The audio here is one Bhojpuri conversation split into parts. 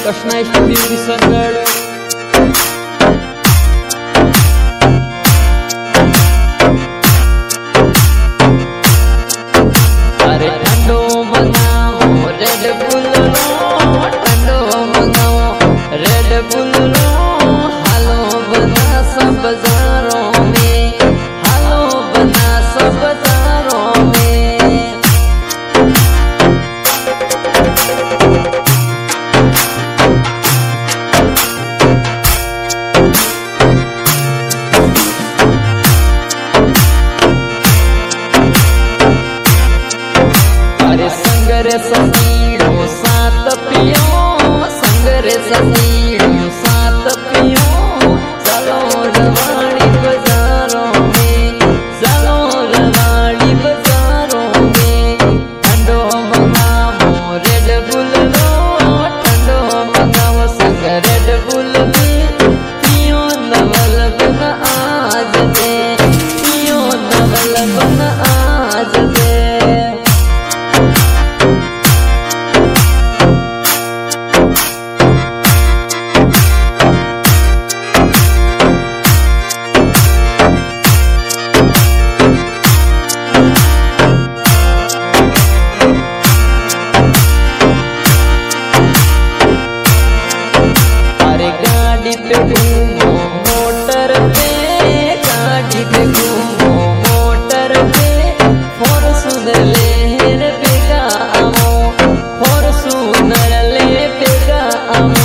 कृष्णा स्टूडियो किशनगढ़। अरे ठंडो मंगाओ रेड बुल ठंडो मंगाओ रेड बुल हालो बना सब बाजारों में, हालो बना सब बाजारों में। संगरे समीड़ो सात पियो, संगरे समीड़ो सात पियो, चलो रवाड़ी बाजारों में, चलो रवाड़ी बाजारों में। ठंडो मंगाओ रेड बुल ठंडो मंगाओ संग रेड बुल पियो नवल बन आज दे, पियो नवल बन आज दे। गाड़ी पे घूमो मोटर पे, गाड़ी पे घूमो मोटर पे, फॉर्च्यूनर ले बेगा आमो, फॉर्च्यूनर ले बेगा आमो।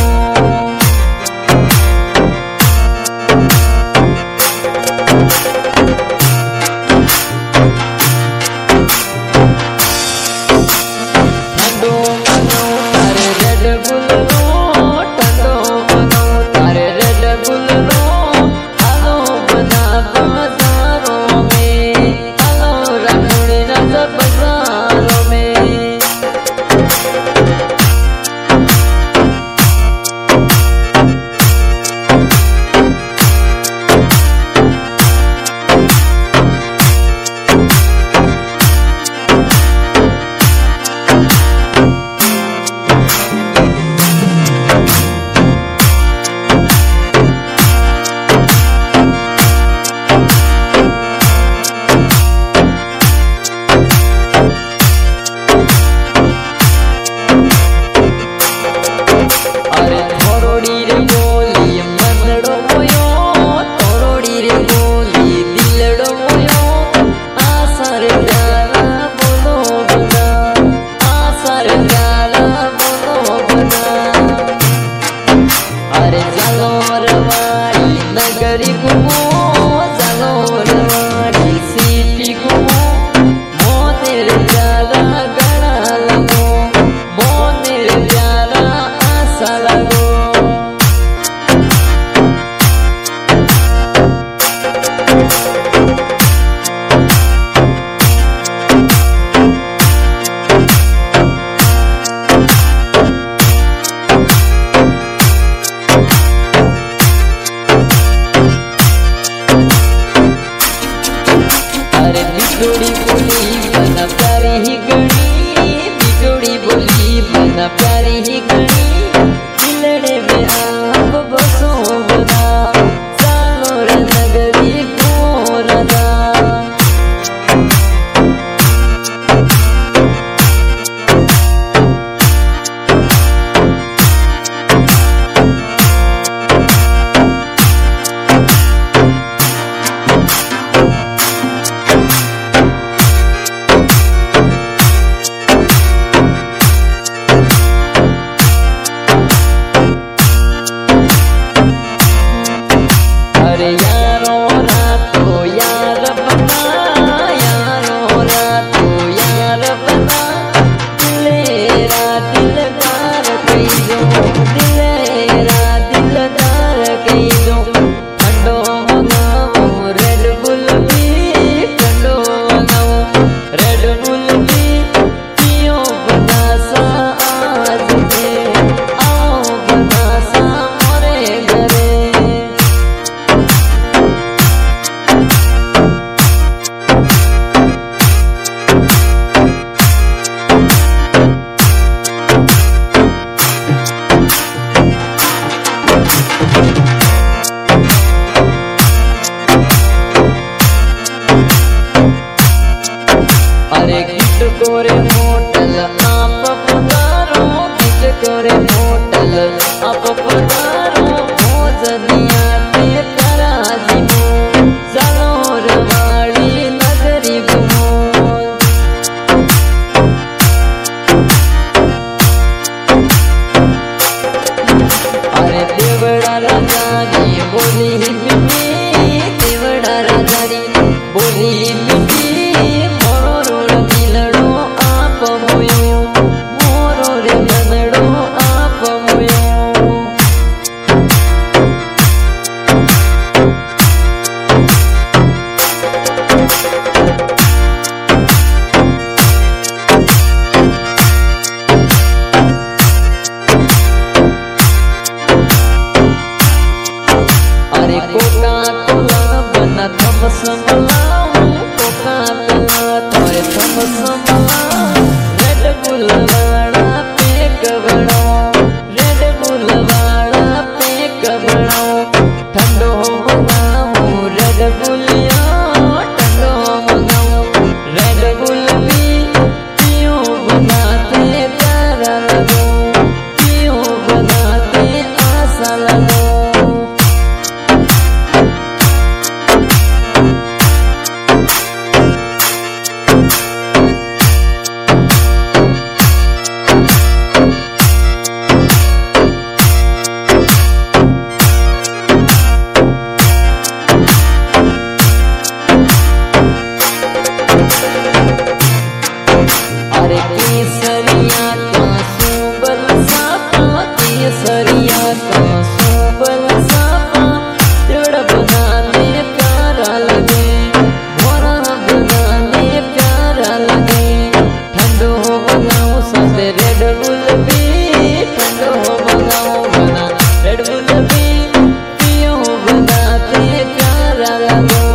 ठंडो मंगाओ अरे रेड बुल ठंडो मंगाओ अरे रेड बुल हालो बना बाजारों में, हालो रखोड़े राजा बाजारों में। अरे थोरोड़ी रे बोली मनड़ो मोयो, थोरोड़ी रे बोली दिलड़ो मोयो, आसर प्यारा बोलो बना, आसर प्यारा बोलो बना। अरे चलो रवाड़ी नगरी घूमो, चलो रवाड़ी सिटी घूमो, मोनेर प्यारा गड़ा लगो, मोनेर प्यारा आशा लगो। अरे बिटोड़ी बोली बना प्यारी ही गणी, बिटोड़ी बोली बना प्यारी ही गणी, दिलड़े में आप बसो बना, चलो रे नगरी को रदा। कोका कोला बना थम्स मलाऊं, कोका कोला तोरे थम्स मलाऊं, रेड बुल वाला पेक बनाऊं, रेड बुल वाला पेक बनाऊं, ठंडो मंगाऊं रेड बुलिया, ठंडो मंगाऊं रेड बुल भी पीऊं बनाते प्यारा लगूं, पीऊं बनाते आशा लगूं। अरे केसरिया का सुबल सापा, केसरिया का सुबल सापा, तेरा बनाने प्यारा लगे, भोरा बनाने प्यारा लगे, ठंडो बनाऊं साथे रेड बुल भी, ठंडो बनाऊं बना रेड बुल भी, पियो बनाते प्यारा लगो।